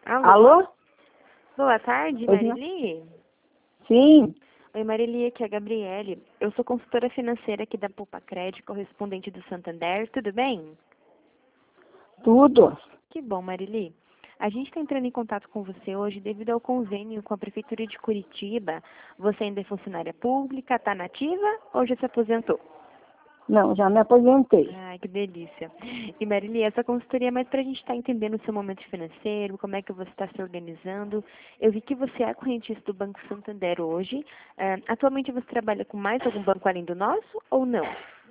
Alô? Alô? Boa tarde, Oi, Marili. Sim, Oi, Marili, aqui é a Gabriele. Eu sou consultora financeira aqui da Poupa Crédito, correspondente do Santander. Tudo bem? tudo. Que bom, Marili. A gente está entrando em contato com você hoje devido ao convênio com a Prefeitura de Curitiba. Você ainda é funcionária pública, está nativa ou já se aposentou? Não, já me aposentei. Ai, que delícia. E Marili, essa consultoria é mais para a gente estar entendendo o seu momento financeiro, como é que você está se organizando. Eu vi que você é correntista do Banco Santander hoje. Atualmente você trabalha com mais algum banco além do nosso ou não?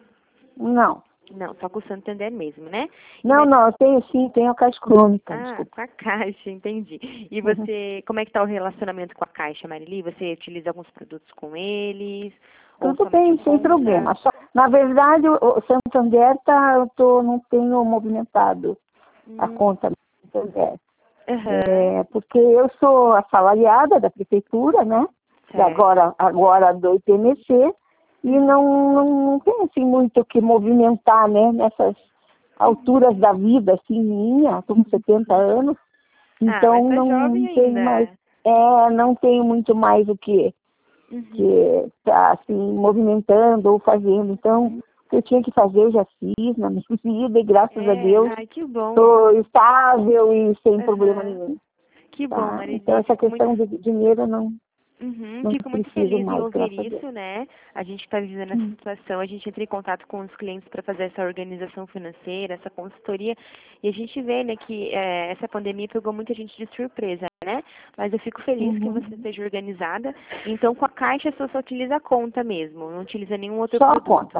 Não. Não, só com o Santander mesmo, né? E Não, não, eu tenho sim, tenho a Caixa Econômica, desculpa. com a Caixa, entendi. E Uhum. você, como é que está o relacionamento com a Caixa, Marili? Você utiliza alguns produtos com eles? Ou Tudo somente bem, sem compra? problema. Só, na verdade, o Santander não tenho movimentado a Hum, conta do Santander. aham, Porque eu sou assalariada da prefeitura, né? E certo. agora do IPMC, e Uhum. não tem assim muito o que movimentar, né? Nessas alturas da vida, assim, minha, estou com 70 anos, Ah, mas então tá jovem não tenho mais, ainda. não tenho muito mais o Uhum. que tá assim, movimentando ou fazendo. Então, o que eu tinha que fazer, eu já fiz na minha vida, e graças a É, Deus, ai, que bom. estou estável e sem problema Aham. nenhum. Que bom, Tá? Então, Marili. essa Fico muito questão de dinheiro eu não Fico muito preciso feliz em mais, ouvir graças a Deus. isso, né? A gente está vivendo essa Hum. situação, a gente entra em contato com os clientes para fazer essa organização financeira, essa consultoria, e a gente vê, né, que essa pandemia pegou muita gente de surpresa, né? Mas eu fico feliz que Uhum. você esteja organizada. Então, com a Caixa, você só utiliza a conta mesmo, não utiliza nenhum outro Só a produto. conta.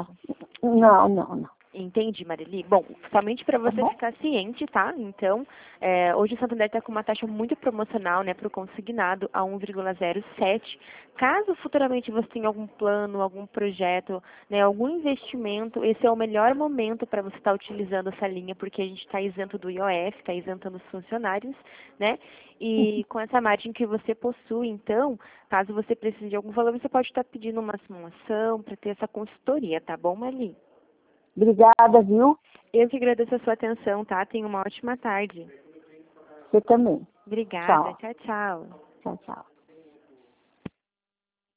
Não. Entendi, Marili. Bom, somente para Tá você bom? ficar ciente, tá? Então, hoje o Santander está com uma taxa muito promocional, né, para o consignado a 1,07. Caso futuramente você tenha algum plano, algum projeto, né, algum investimento, esse é o melhor momento para você estar utilizando essa linha, porque a gente está isento do IOF, está isentando os funcionários, né? E com essa margem que você possui, então, caso você precise de algum valor, você pode estar pedindo uma simulação para ter essa consultoria, tá bom, Marili? Obrigada, viu? Eu que agradeço a sua atenção, tá? Tenha uma ótima tarde. Você também. Obrigada. Tchau. Tchau, tchau. Tchau, tchau.